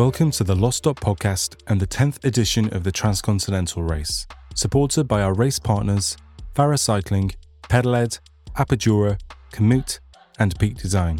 Welcome to the Lost Stop podcast and the 10th edition of the Transcontinental Race, supported by our race partners, Farah Cycling, Pedaled, Apidura, Komoot, and Peak Design.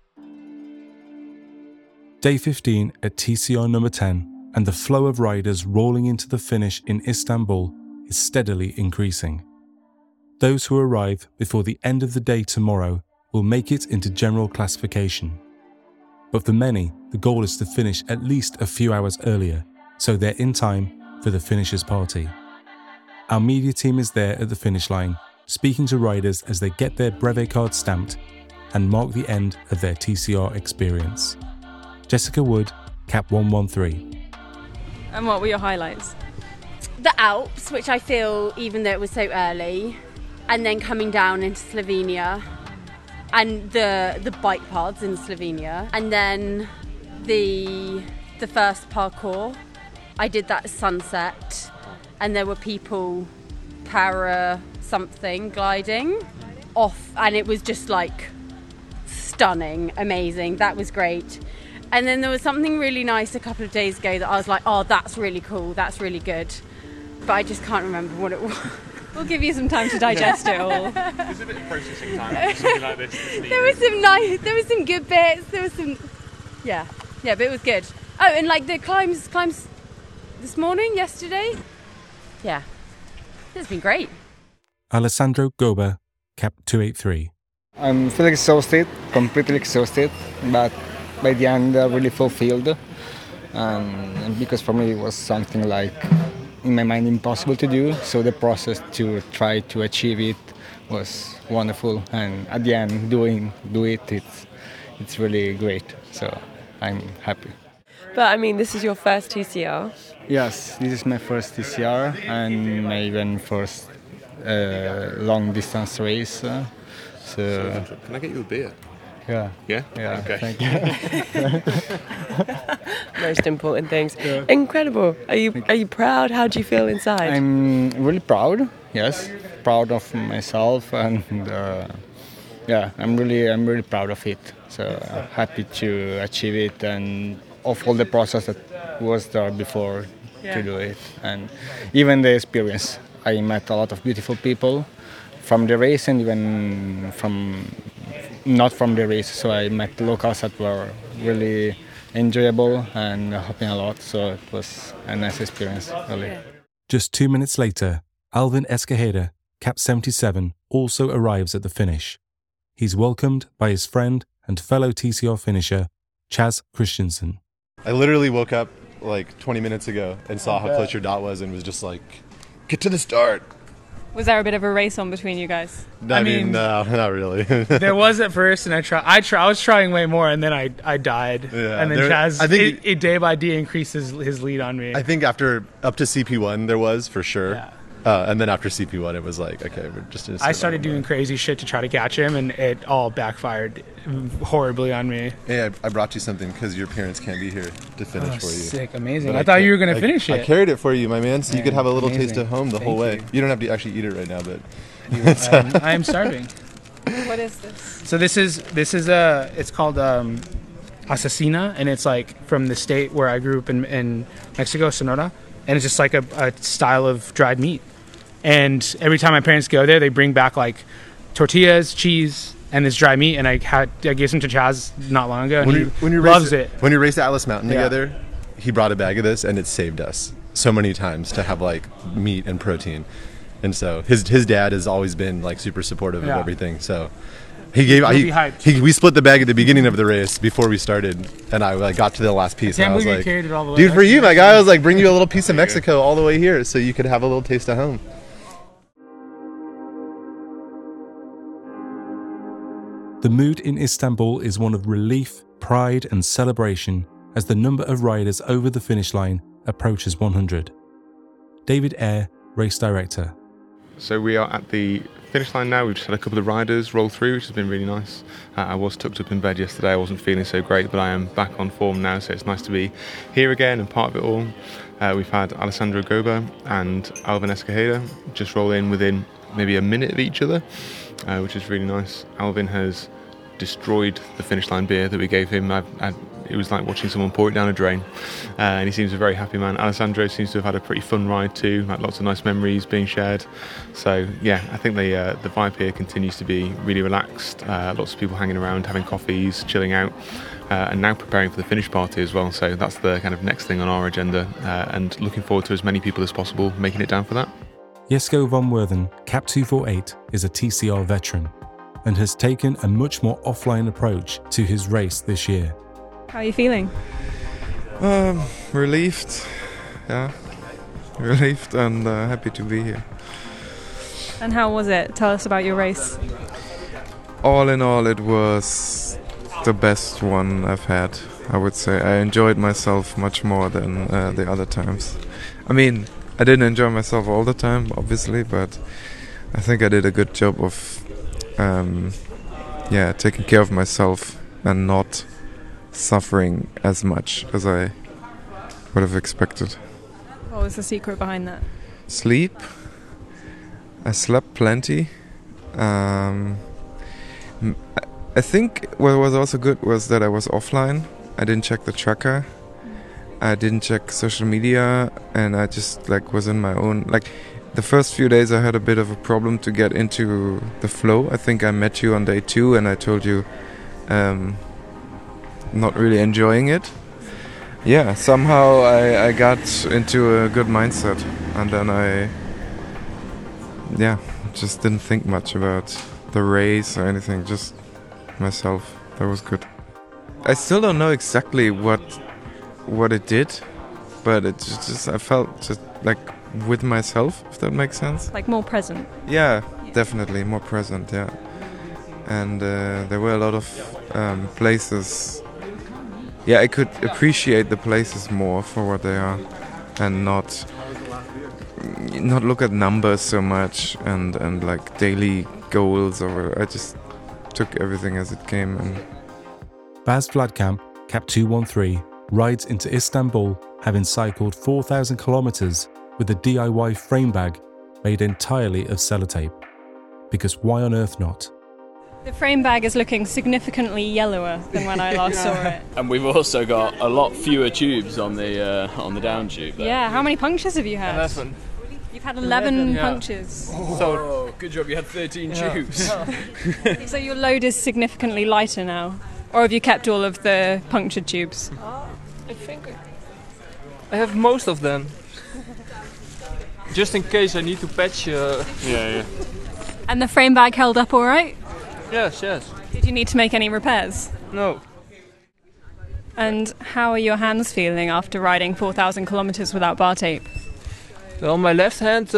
Day 15 at TCR number 10, and the flow of riders rolling into the finish in Istanbul is steadily increasing. Those who arrive before the end of the day tomorrow will make it into general classification. But for many, the goal is to finish at least a few hours earlier, so they're in time for the finishers' party. Our media team is there at the finish line, speaking to riders as they get their brevet card stamped and mark the end of their TCR experience. Jessica Wood, Cap 113. And what were your highlights? The Alps, which I feel, even though it was so early, and then coming down into Slovenia, and the bike paths in Slovenia, and then the first parkour. I did that at sunset, and there were people para something gliding off, and it was just like stunning, amazing. That was great. And then there was something really nice a couple of days ago that I was like, oh, that's really cool, that's really good, but I just can't remember what it was. We'll give you some time to digest it all. There's a bit of processing time for something like this. There was some good bits. There was some, yeah, but it was good. Oh, and like the climbs this morning, yesterday. Yeah, it's been great. Alessandro Goba, Cap 283. I'm feeling exhausted, completely exhausted, but by the end really fulfilled. And because for me it was something like, in my mind, impossible to do, so the process to try to achieve it was wonderful, and at the end it's really great, so I'm happy. But I mean, this is your first TCR. Yes, this is my first TCR and my even first long distance race, so can I get you a beer? Yeah. Okay. Thank you. Most important things. Yeah. Incredible. Are you proud? How do you feel inside? I'm really proud. Yes, proud of myself, and I'm really proud of it. So happy to achieve it, and of all the process that was there before to do it, and even the experience. I met a lot of beautiful people from the race, and even from not from the race. So I met locals that were really enjoyable and helping a lot. So it was a nice experience, really. Just 2 minutes later, Alvin Escajeda, Cap 77, also arrives at the finish. He's welcomed by his friend and fellow TCR finisher, Chaz Christensen. I literally woke up like 20 minutes ago and saw how close your dot was and was just like, get to the start. Was there a bit of a race on between you guys? I mean, no, not really. There was at first, and I was trying way more, and then I died. Yeah, and then Chaz, it day by day increases his lead on me. I think after up to CP1 there was, for sure. Yeah. And then after CP1 it was like, okay, we're just in a I started doing crazy shit to try to catch him, and it all backfired horribly on me. Hey, I brought you something because your parents can't be here to finish for you. Sick, amazing. I thought you were going to finish it. I carried it for you, my man, so you could have a little taste at home the whole way. You don't have to actually eat it right now, but I am starving. What is this? So this is it's called Asesina, and it's like from the state where I grew up in Mexico, Sonora, and it's just like a style of dried meat. And every time my parents go there, they bring back like tortillas, cheese, and this dry meat. And I gave some to Chaz not long ago, and he loves it. When we raced Atlas Mountain together, he brought a bag of this, and it saved us so many times to have like meat and protein. And so his dad has always been like super supportive of everything. So we split the bag at the beginning of the race before we started, and I got to the last piece, and I was like, dude, for you, my guy, I was like, bring you a little piece of Mexico all the way here so you could have a little taste at home. The mood in Istanbul is one of relief, pride and celebration as the number of riders over the finish line approaches 100. David Eyre, race director. So we are at the finish line now. We've just had a couple of riders roll through, which has been really nice. I was tucked up in bed yesterday. I wasn't feeling so great, but I am back on form now, so it's nice to be here again and part of it all. We've had Alessandro Goba and Alvin Escajeda just roll in within maybe a minute of each other, which is really nice. Alvin has destroyed the finish line beer that we gave him. it was like watching someone pour it down a drain. And he seems a very happy man. Alessandro seems to have had a pretty fun ride too, like lots of nice memories being shared. So yeah, I think the vibe here continues to be really relaxed. Lots of people hanging around, having coffees, chilling out. And now preparing for the finish party as well. So that's the kind of next thing on our agenda, and looking forward to as many people as possible making it down for that. Jesko van Werven, Cap 248, is a TCR veteran and has taken a much more offline approach to his race this year. How are you feeling? Relieved, yeah, relieved and happy to be here. And how was it? Tell us about your race. All in all, it was the best one I've had, I would say. I enjoyed myself much more than the other times. I mean, I didn't enjoy myself all the time, obviously, but I think I did a good job of taking care of myself and not suffering as much as I would have expected. What was the secret behind that? Sleep. I slept plenty. I think what was also good was that I was offline. I didn't check the tracker. I didn't check social media, and I just was in my own. The first few days I had a bit of a problem to get into the flow. I think I met you on day 2 and I told you not really enjoying it. Yeah, somehow I got into a good mindset, and then I just didn't think much about the race or anything, just myself. That was good. I still don't know exactly what it did, but it just I felt just with myself, if that makes sense. Like more present. Yeah, definitely more present. Yeah, and there were a lot of places. Yeah, I could appreciate the places more for what they are, and not look at numbers so much and daily goals, or I just took everything as it came. And Bas Vladkamp, Cap 213, rides into Istanbul having cycled 4,000 kilometers with a DIY frame bag made entirely of sellotape. Because why on earth not? The frame bag is looking significantly yellower than when I last saw it. And we've also got a lot fewer tubes on the down tube. There. Yeah, how many punctures have you had? 11. You've had 11 punctures. So good job, you had 13 tubes. So your load is significantly lighter now? Or have you kept all of the punctured tubes? I think I have most of them. Just in case I need to patch. Yeah. And the frame bag held up all right? Yes. Did you need to make any repairs? No. And how are your hands feeling after riding 4,000 kilometers without bar tape? On my left hand,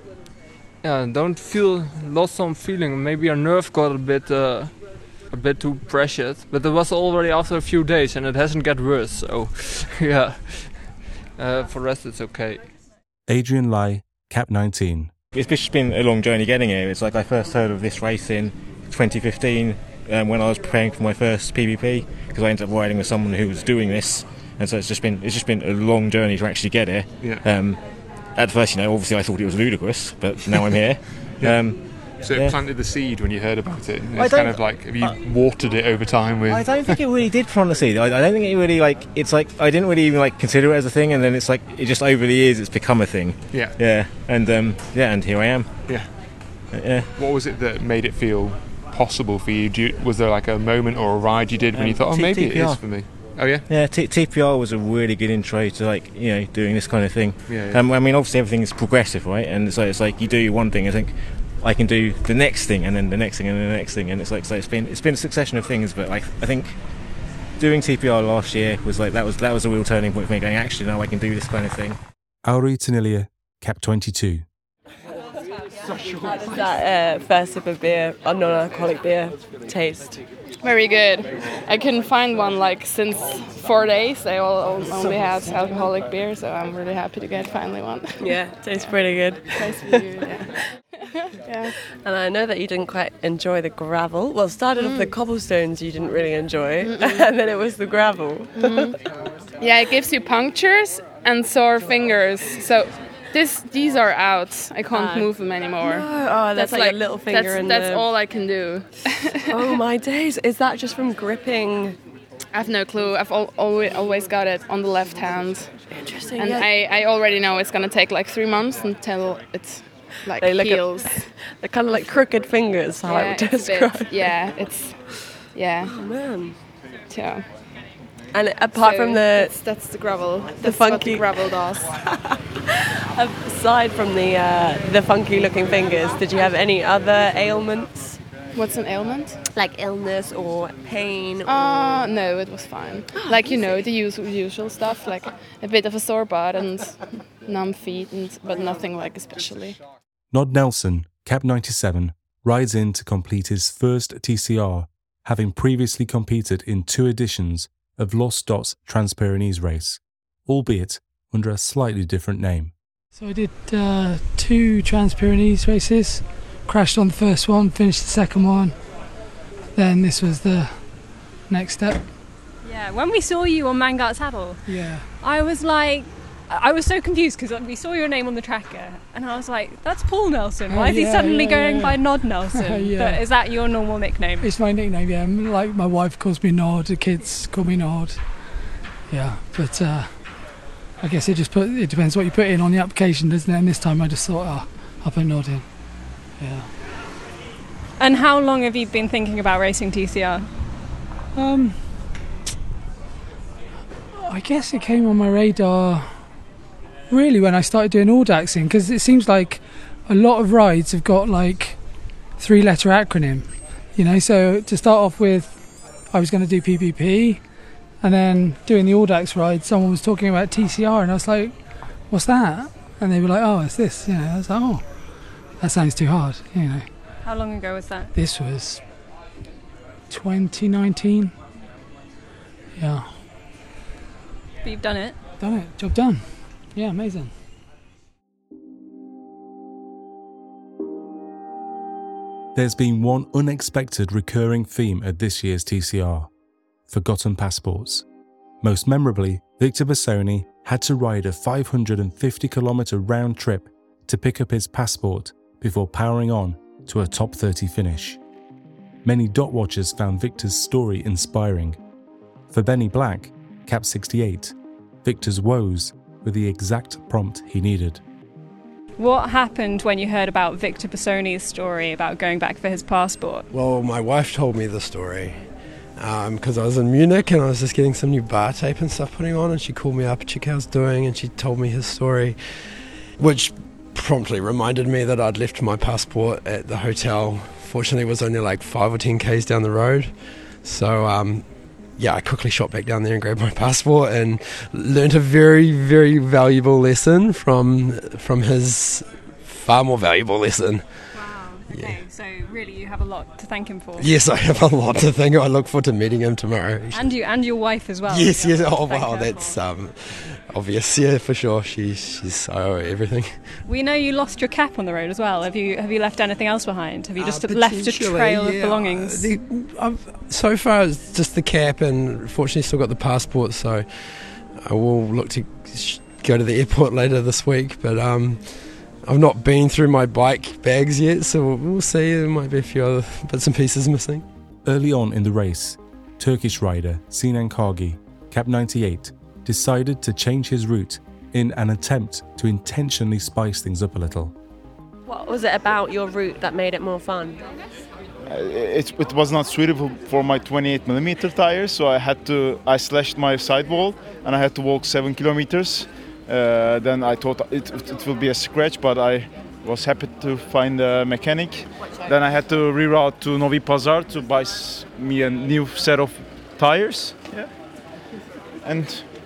don't feel lost some feeling. Maybe a nerve got a bit too pressured, but it was already after a few days, and it hasn't got worse. So, yeah. For the rest, it's okay. Adrian Lai, Cap 19. It's just been a long journey getting here. It's like I first heard of this race in 2015 when I was preparing for my first PBP, because I ended up riding with someone who was doing this, and so it's just been a long journey to actually get here. Yeah. At first, obviously I thought it was ludicrous, but now I'm here. Yeah. So it planted the seed when you heard about it. It's kind of have you watered it over time with? I don't think it really did plant the seed. I don't think it really it's I didn't really even consider it as a thing, and then it's it just over the years it's become a thing. Yeah. Yeah, and and here I am. Yeah. Yeah. What was it that made it feel possible for you? Was there a moment or a ride you did when you thought, maybe it is for me? Oh yeah. Yeah, TPR was a really good intro to doing this kind of thing. Yeah. I mean, obviously everything is progressive, right? And so it's you do one thing, I think I can do the next thing, and then the next thing, and the next thing, and it's it's been a succession of things. But I think doing TPR last year was that was a real turning point for me. Going, actually, now I can do this kind of thing. Auri Tanilia, Cap 22. How does that first sip of beer, a non-alcoholic beer, taste? Very good. I couldn't find one since 4 days. They all only had alcoholic beer, so I'm really happy to get finally one. Yeah, tastes pretty good. Tastes pretty good, yeah. And I know that you didn't quite enjoy the gravel. Well, started off the cobblestones you didn't really enjoy, and then it was the gravel. Yeah, it gives you punctures and sore fingers. So these are out. I can't move them anymore. No. Oh, that's like a little finger. That's all I can do. Oh my days! Is that just from gripping I have no clue. I've always got it on the left hand. Interesting. And I already know it's going to take like 3 months until it's like heals. They're kind of like crooked fingers, how I would describe it. Oh man. Yeah. And apart from that's the gravel. That's funky what the gravel does. Aside from the funky looking fingers, did you have any other ailments? What's an ailment? Like illness or pain? No, it was fine. Like, the usual stuff, like a bit of a sore butt and numb feet, but nothing like especially. Nod Nelson, Cap 97, rides in to complete his first TCR, having previously competed in 2 editions of Los Dots Trans-Pyrenees race, albeit under a slightly different name. So I did 2 Trans-Pyrenees races. Crashed on the first one, finished the second one. Then this was the next step. Yeah, when we saw you on Mangart Saddle, I was so confused because we saw your name on the tracker and I was like, that's Paul Nelson. Why is he suddenly going by Nod Nelson? But is that your normal nickname? It's my nickname, yeah. Like my wife calls me Nod, the kids call me Nod. Yeah, but I guess it depends what you put in on the application, doesn't it? And this time I just thought, I'll put Nod in. Yeah. And how long have you been thinking about racing TCR? I guess it came on my radar really when I started doing Audaxing, because it seems like a lot of rides have got like 3-letter acronym, so to start off with I was going to do PPP, and then doing the Audax ride someone was talking about TCR and I was like, what's that? And they were like, oh, it's this. I was like, oh, that sounds too hard, How long ago was that? This was 2019. Yeah. But you've done it. Done it. Job done. Yeah, amazing. There's been one unexpected recurring theme at this year's TCR: forgotten passports. Most memorably, Victor Bassoni had to ride a 550-kilometre round trip to pick up his passport before powering on to a top 30 finish. Many dot watchers found Victor's story inspiring. For Benny Black, Cap 68, Victor's woes were the exact prompt he needed. What happened when you heard about Victor Bassoni's story about going back for his passport? Well, my wife told me the story because I was in Munich and I was just getting some new bar tape and stuff putting on, and she called me up to check how I was doing and she told me his story, which promptly reminded me that I'd left my passport at the hotel. Fortunately, it was only like 5 or 10 k's down the road. So, I quickly shot back down there and grabbed my passport and learnt a very, very valuable lesson from his far more valuable lesson. Wow. Okay, so really you have a lot to thank him for. Yes, I have a lot to thank him. I look forward to meeting him tomorrow. And your wife as well. Yes. Oh, wow, that's obvious. Yeah, for sure. She's I owe her everything. We know you lost your cap on the road as well. Have you left anything else behind? Have you just left a trail of belongings? So far it's just the cap, and fortunately still got the passport, so I will look to go to the airport later this week, but I've not been through my bike bags yet, so we'll see. There might be a few other bits and pieces missing. Early on in the race, Turkish rider Sinan Kargi, Cap 98, decided to change his route in an attempt to intentionally spice things up a little. What was it about your route that made it more fun? It was not suitable for my 28mm tires, so I slashed my sidewall and I had to walk 7 kilometers. Then I thought it will be a scratch, but I was happy to find a mechanic. Then I had to reroute to Novi Pazar to buy me a new set of tires. Yeah. And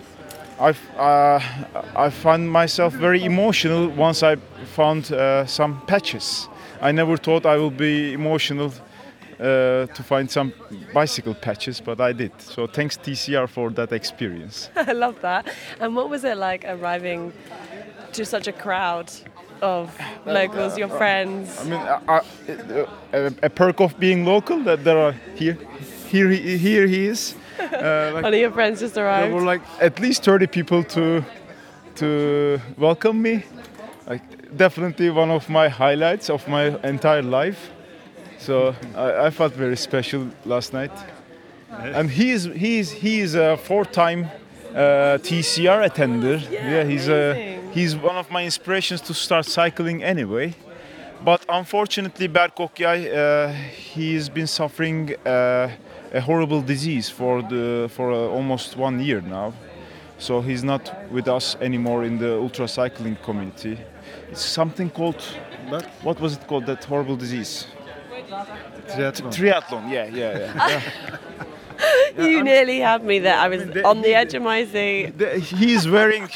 I found myself very emotional once I found some patches. I never thought I would be emotional to find some bicycle patches, but I did. So thanks TCR for that experience. I love that. And what was it like arriving to such a crowd of locals, your friends? I mean, a perk of being local that there are here he is. One of your friends just arrived. There were like at least 30 people to welcome me. Like definitely one of my highlights of my entire life. So I felt very special last night. and he is a 4-time TCR attender. Yeah, he's one of my inspirations to start cycling anyway. But unfortunately, Berk Okyay, he's been suffering a horrible disease for almost 1 year now. So he's not with us anymore in the ultra cycling community. It's something called, what was it called, that horrible disease? Triathlon, yeah. You nearly had me there. I was on the edge of my seat. He's wearing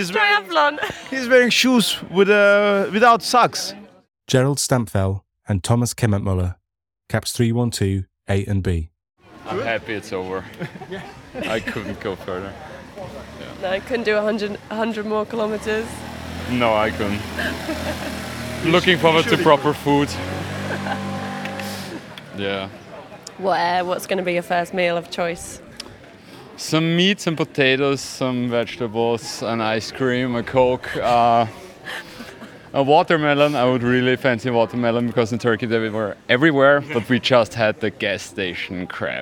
shoes without socks. Gerald Stampfel and Thomas Kemmertmuller, caps 312, A and B. I'm happy it's over. I couldn't go further. Yeah. No, I couldn't do 100 more kilometers. No, I couldn't. Looking forward to proper food. Yeah. What's going to be your first meal of choice? Some meat, some potatoes, some vegetables, an ice cream, a Coke, a watermelon. I would really fancy watermelon because in Turkey they were everywhere, but we just had the gas station crab.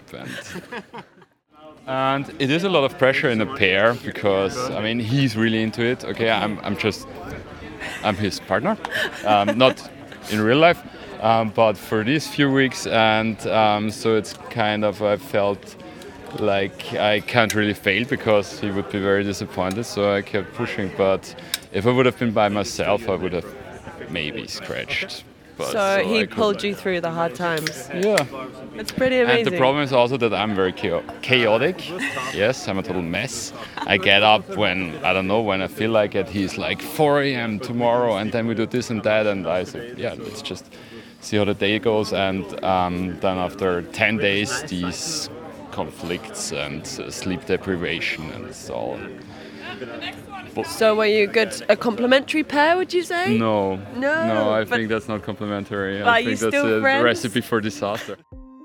And it is a lot of pressure in a pair because, I mean, he's really into it. Okay, I'm his partner, not in real life, but for these few weeks, and so it's kind of, I felt like I can't really fail because he would be very disappointed, so I kept pushing. But if I would have been by myself, I would have maybe scratched. But, so he pulled you through the hard times. Yeah. It's pretty amazing. And the problem is also that I'm very chaotic. Yes, I'm a total mess. I get up when I feel like it. He's like 4 a.m. tomorrow, and then we do this and that, and I say, yeah, let's just see how the day goes. And then after 10 days, these conflicts and sleep deprivation and so on. So were you a complementary pair, would you say? No, I think that's not complimentary. I think that's a recipe for disaster.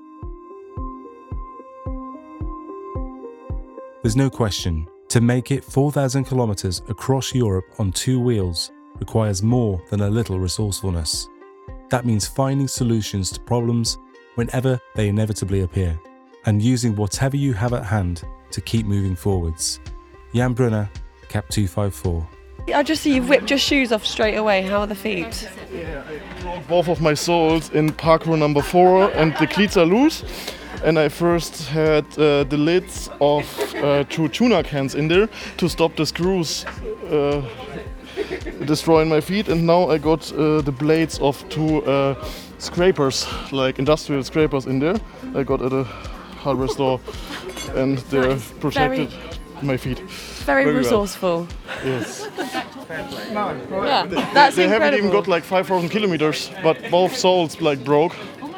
There's no question, to make it 4,000 kilometers across Europe on 2 wheels requires more than a little resourcefulness. That means finding solutions to problems whenever they inevitably appear, and using whatever you have at hand to keep moving forwards. Jan Brunner, cap 254. I just see you've whipped your shoes off straight away. How are the feet? Yeah, I broke both of my soles in parkour number 4 and the cleats are loose. And I first had the lids of 2 tuna cans in there to stop the screws destroying my feet. And now I got the blades of 2 scrapers, like industrial scrapers in there. I got at a hardware store and they're protected my feet. Very resourceful. Well. Yes. Yeah, that's they incredible. haven't even got like 5,000 kilometers, but both soles like broke.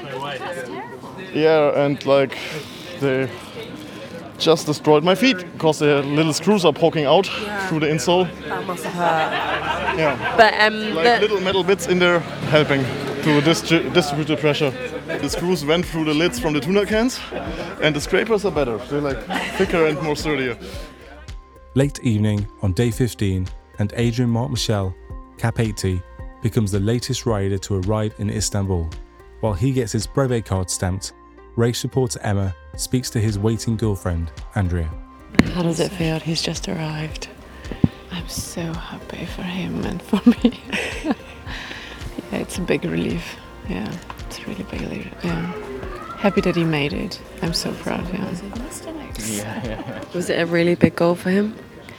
Yeah, and like they just destroyed my feet because the little screws are poking out through the insole. That must have hurt. Yeah. But like little metal bits in there helping to distribute the pressure. The screws went through the lids from the tuna cans, and the scrapers are better. They're like thicker and more sturdier. Late evening on day 15, and Adrian Marc Michel, cap 80, becomes the latest rider to arrive in Istanbul. While he gets his brevet card stamped, race reporter Emma speaks to his waiting girlfriend, Andrea. How does it feel? He's just arrived. I'm so happy for him and for me. Yeah, it's a big relief. Yeah, it's a really big relief. Yeah. Happy that he made it. I'm so proud. Yeah. Was it a really big goal for him?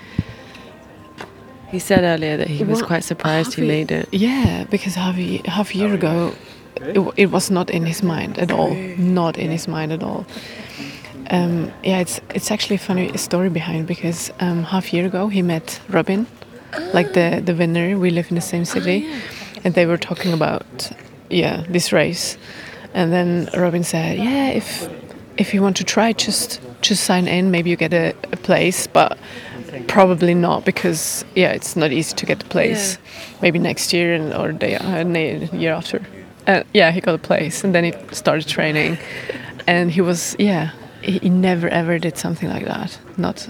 He said earlier that he was quite surprised he made it. Yeah, because half a year ago, it was not in his mind at all. Not in his mind at all. Yeah, it's actually a funny story behind, because half a year ago he met Robin, like the winner. We live in the same city, and they were talking about this race. And then Robin said, "Yeah, if you want to try, just sign in. Maybe you get a place, but probably not, because it's not easy to get a place. Yeah. Maybe next year or the year after." He got a place, and then he started training, and he was he never ever did something like that. Not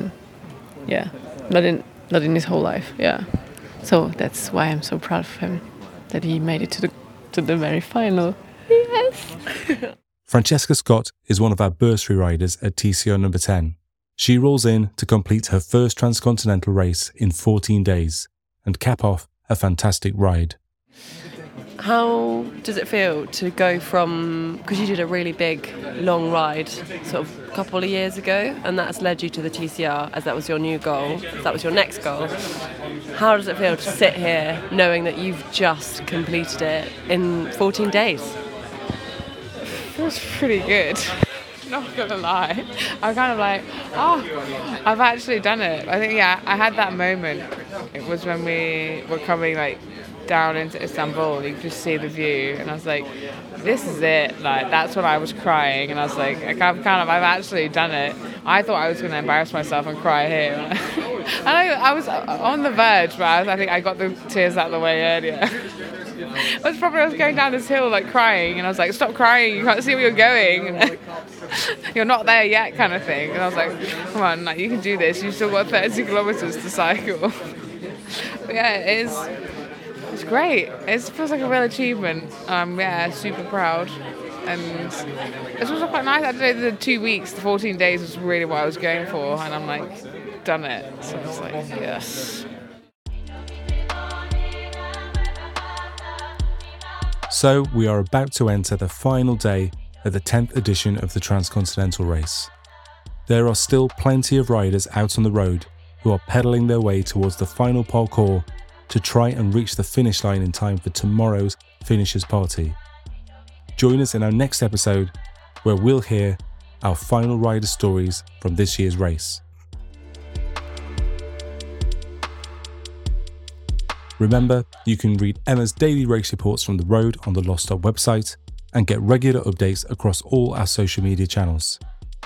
in his whole life. Yeah, so that's why I'm so proud of him, that he made it to the very final. Yes. Francesca Scott is one of our bursary riders at TCR number 10. She rolls in to complete her first transcontinental race in 14 days and cap off a fantastic ride. How does it feel to go from, because you did a really big, long ride sort of a couple of years ago, and that's led you to the TCR as that was your new goal, that was your next goal. How does it feel to sit here knowing that you've just completed it in 14 days? It feels pretty good. Not gonna lie, I'm kind of like, oh, I've actually done it. I think, yeah, I had that moment. It was when we were coming like down into Istanbul. You could just see the view, and I was like, this is it. Like, that's when I was crying, and I was like, I've actually done it. I thought I was going to embarrass myself and cry here. And I was on the verge, but I think I got the tears out of the way earlier. I was going down this hill like crying, and I was like, stop crying, you can't see where you're going. You're not there yet, kind of thing. And I was like, come on, like, you can do this, you've still got 30 kilometers to cycle. But yeah, it's great. It feels like a real achievement. Yeah, super proud. And it's also quite nice. Actually, the 2 weeks, the 14 days was really what I was going for, and I'm like, done it. So it's like, yes. So we are about to enter the final day of the 10th edition of the Transcontinental Race. There are still plenty of riders out on the road who are pedalling their way towards the final parcours to try and reach the finish line in time for tomorrow's finishers party. Join us in our next episode where we'll hear our final rider stories from this year's race. Remember, you can read Emma's daily race reports from the road on the Lost Dog website and get regular updates across all our social media channels.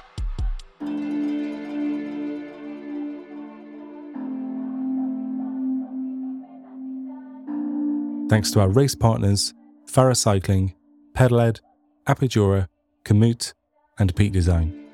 Thanks to our race partners, Farah Cycling, Pedaled, Apidura, Komoot and Peak Design.